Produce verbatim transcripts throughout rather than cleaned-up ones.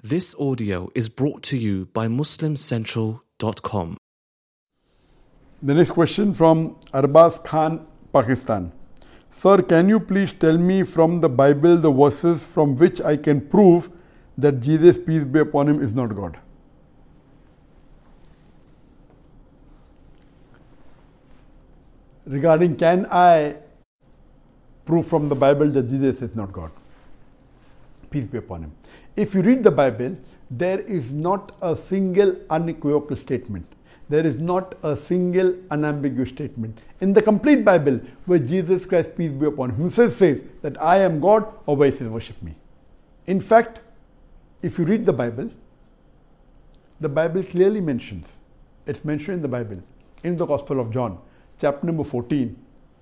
This audio is brought to you by Muslim Central dot com. The next question from Arbaz Khan, Pakistan. Sir, can you please tell me from the Bible the verses from which I can prove that Jesus, peace be upon him, is not God? Regarding can I prove from the Bible that Jesus is not God, peace be upon him. If you read the Bible, there is not a single unequivocal statement. There is not a single unambiguous statement in the complete Bible where Jesus Christ, peace be upon him, himself says that I am God, or where he says worship me. In fact, if you read the Bible, the Bible clearly mentions, it's mentioned in the Bible, in the Gospel of John, chapter number fourteen,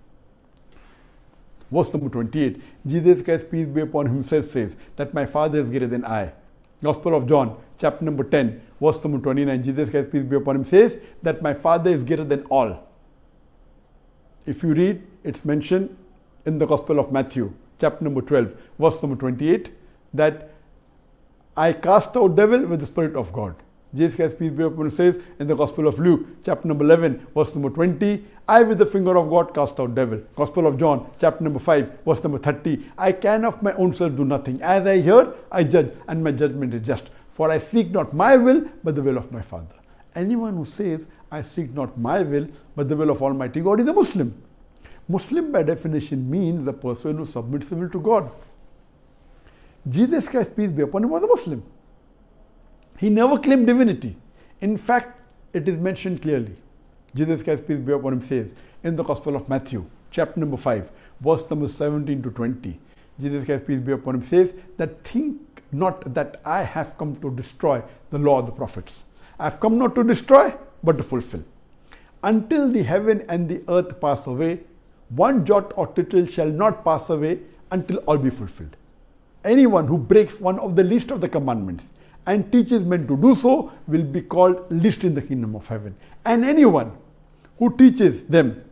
verse number twenty-eight, Jesus Christ, peace be upon him, himself says that my Father is greater than I. Gospel of John, chapter number ten, verse number twenty-nine, Jesus Christ, peace be upon him, says that my Father is greater than all. If you read, it's mentioned in the Gospel of Matthew, chapter number twelve, verse number twenty-eight, that I cast out devil with the Spirit of God. Jesus Christ, peace be upon him, says in the Gospel of Luke, chapter number eleven, verse number twenty, I with the finger of God cast out devil. Gospel of John, chapter number five, verse number thirty, I can of my own self do nothing. As I hear, I judge, and my judgment is just. For I seek not my will, but the will of my Father. Anyone who says, I seek not my will, but the will of Almighty God, is a Muslim. Muslim by definition means the person who submits the will to God. Jesus Christ, peace be upon him, was a Muslim. He never claimed divinity. In fact, it is mentioned clearly. Jesus Christ, peace be upon him, says in the Gospel of Matthew, chapter number five, verse number seventeen to twenty, Jesus Christ, peace be upon him, says that think not that I have come to destroy the law of the prophets. I have come not to destroy, but to fulfill. Until the heaven and the earth pass away, one jot or tittle shall not pass away until all be fulfilled. Anyone who breaks one of the least of the commandments and teaches men to do so will be called least in the kingdom of heaven. And anyone who teaches them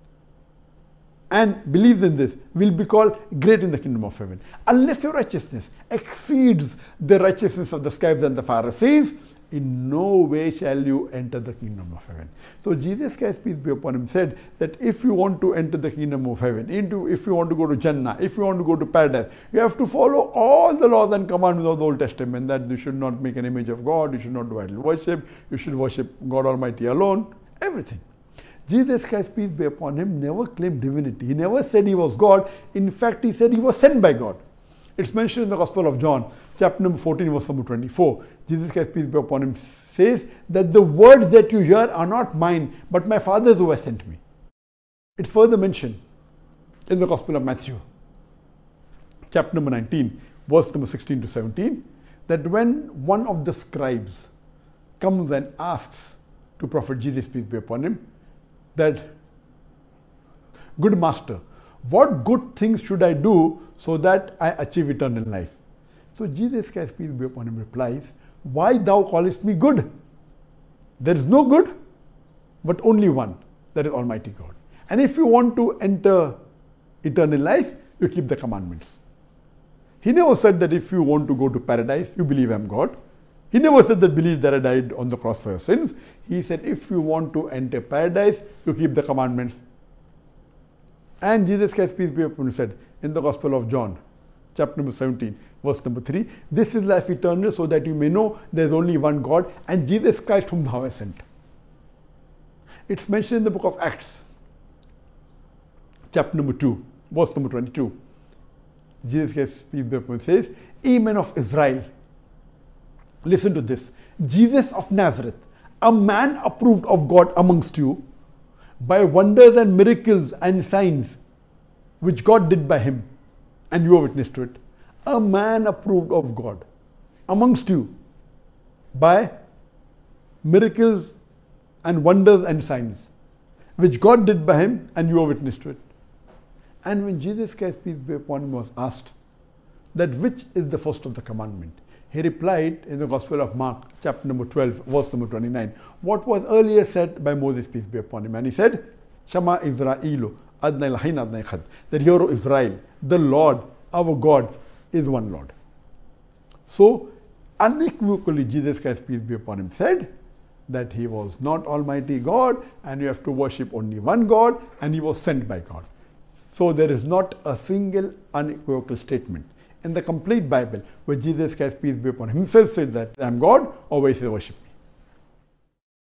and believes in this will be called great in the kingdom of heaven. Unless your righteousness exceeds the righteousness of the scribes and the Pharisees, in no way shall you enter the kingdom of heaven. So Jesus Christ, peace be upon him, said that if you want to enter the kingdom of heaven, into if you want to go to Jannah, if you want to go to paradise, you have to follow all the laws and commandments of the Old Testament, that you should not make an image of God, you should not do idol worship, you should worship God Almighty alone, everything. Jesus Christ, peace be upon him, never claimed divinity. He never said he was God. In fact, he said he was sent by God. It's mentioned in the Gospel of John, chapter number fourteen, verse number twenty-four. Jesus Christ, peace be upon him, says that the words that you hear are not mine, but my Father's who has sent me. It's further mentioned in the Gospel of Matthew, chapter number nineteen, verse number sixteen to seventeen, that when one of the scribes comes and asks to Prophet Jesus, peace be upon him, that, good master, what good things should I do so that I achieve eternal life? So Jesus Christ, peace be upon him, replies, why thou callest me good? There is no good, but only one, that is Almighty God. And if you want to enter eternal life, you keep the commandments. He never said that if you want to go to paradise, you believe I am God. He never said that believe that I died on the cross for your sins. He said if you want to enter paradise, you keep the commandments. And Jesus Christ, peace be upon him, said in the Gospel of John, chapter number seventeen, verse number three, this is life eternal, so that you may know there is only one God, and Jesus Christ whom thou hast sent. It's mentioned in the book of Acts, chapter number two, verse number twenty-two. Jesus Christ, peace be upon him, says, ye men of Israel, listen to this. Jesus of Nazareth, a man approved of God amongst you by wonders and miracles and signs which God did by him, and you are witness to it. A man approved of God amongst you by miracles and wonders and signs which God did by him, and you are witness to it. And when Jesus Christ, peace be upon him, was asked that which is the first of the commandment, he replied in the Gospel of Mark, chapter number twelve, verse number twenty-nine, what was earlier said by Moses, peace be upon him. And he said, Shema Israelu, Adnai Lahin Adnai Khad, that hear, O Israel, the Lord, our God, is one Lord. So, unequivocally Jesus Christ, peace be upon him, said that he was not Almighty God and you have to worship only one God and he was sent by God. So there is not a single unequivocal statement in the complete Bible where Jesus Christ, peace be upon him, himself said that I am God or where he says worship me.